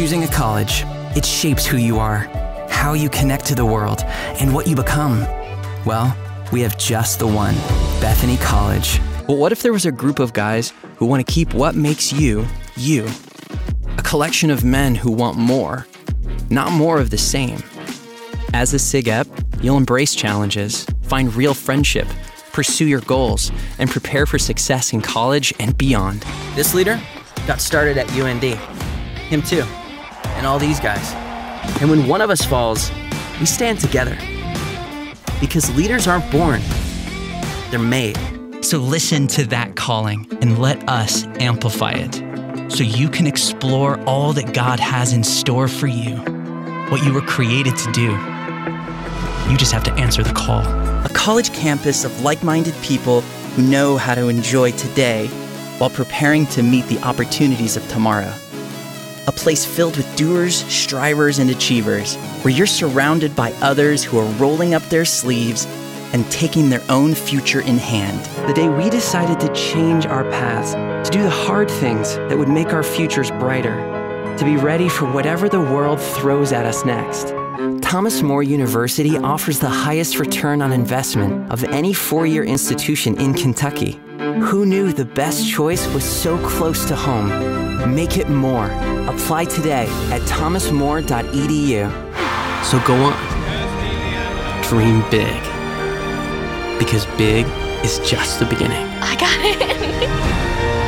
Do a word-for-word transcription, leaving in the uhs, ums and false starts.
choosing a college, it shapes who you are, how you connect to the world, and what you become. Well, we have just the one, Bethany College. But what if there was a group of guys who want to keep what makes you, you? A collection of men who want more, not more of the same. As a SIG-Ep, you'll embrace challenges, find real friendship, pursue your goals, and prepare for success in college and beyond. This leader got started at U N D. Him too. And all these guys. And when one of us falls, we stand together. Because leaders aren't born, they're made. So listen to that calling and let us amplify it so you can explore all that God has in store for you, what you were created to do. You just have to answer the call. A college campus of like-minded people who know how to enjoy today while preparing to meet the opportunities of tomorrow. A place filled with doers, strivers, and achievers, where you're surrounded by others who are rolling up their sleeves and taking their own future in hand. The day we decided to change our paths, to do the hard things that would make our futures brighter, to be ready for whatever the world throws at us next. Thomas More University offers the highest return on investment of any four-year institution in Kentucky. Who knew the best choice was so close to home? Make it more. Apply today at thomas more dot e d u. So go on. Dream big. Because big is just the beginning. I got it.